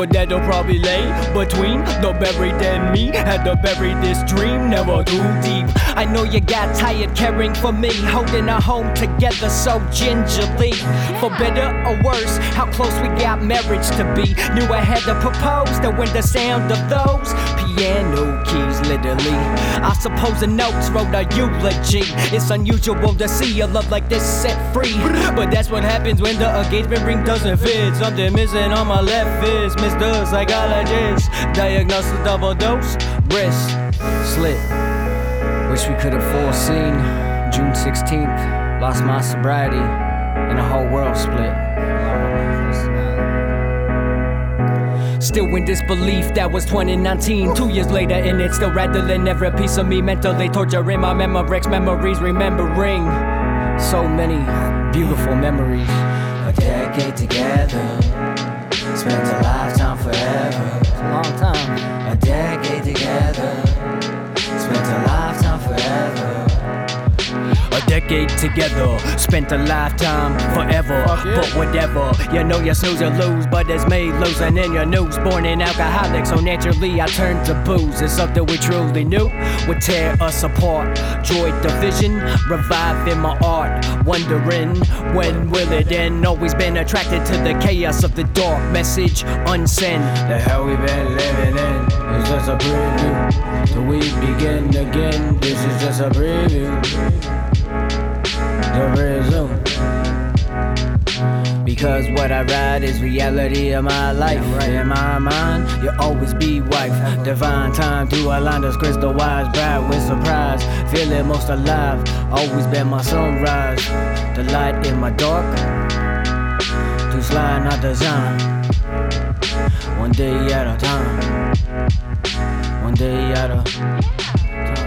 but that'll probably lay between the buried and me. Had to bury this dream, never too deep. I know you got tired caring for me, holding our home together so gingerly. For better or worse, how close we got marriage to be. Knew I had to propose, that when the sound of those piano keys, literally, I suppose the notes wrote a eulogy. It's unusual to see a love like this set free, but that's what happens when the engagement ring doesn't fit. Something missing on my left fist. Mr. Psychologist diagnosed a double dose, wrist slit. Wish we could have foreseen June 16th, lost my sobriety, and the whole world split. Still in disbelief, that was 2019. 2 years later and it's still rattling every piece of me, mentally torturing my memorex memories, remembering so many beautiful memories. A decade together, spent a lifetime forever. It's a long time. A decade together, spent a lifetime forever. A decade together, spent a lifetime forever. Yeah. But whatever, you know you snooze or lose, but it's me losing in your news. Born an alcoholic, so naturally I turned to booze. It's something we truly knew would tear us apart. Joy division, reviving my art. Wondering when will it end? Always been attracted to the chaos of the dark. Message unsent. The hell we been living in is just a preview. Till we begin again, this is just a preview. The resume. Because what I write is reality of my life. In my mind, you'll always be wife. Divine time to align us crystal wise, bright with surprise. Feeling most alive, always been my sunrise. The light in my dark, to slide not design. One day at a time. One day at a time.